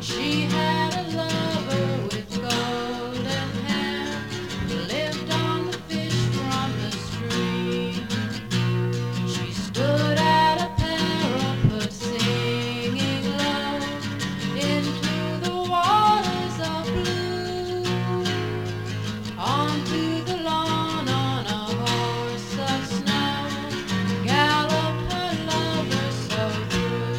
She had a lover with golden hair who lived on the fish from the stream. She stood at a parapet singing low into the waters of blue. Onto the lawn on a horse of snow galloped her lover so true.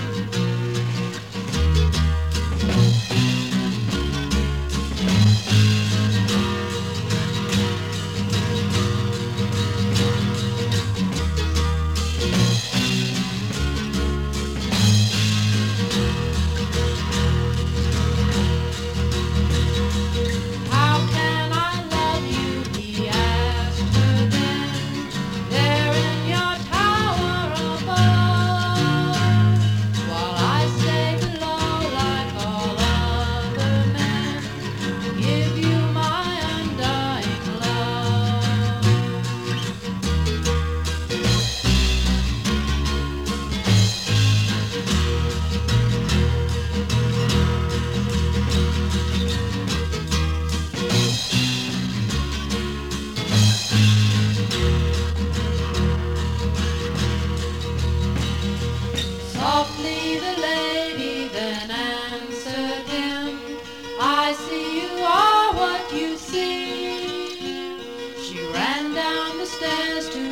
How can I love you, he asked her then, there in your tower above, while I stay below like all other men, give you my undying love. Softly the lady then answered him, I see you are what you see. She ran down the stairs to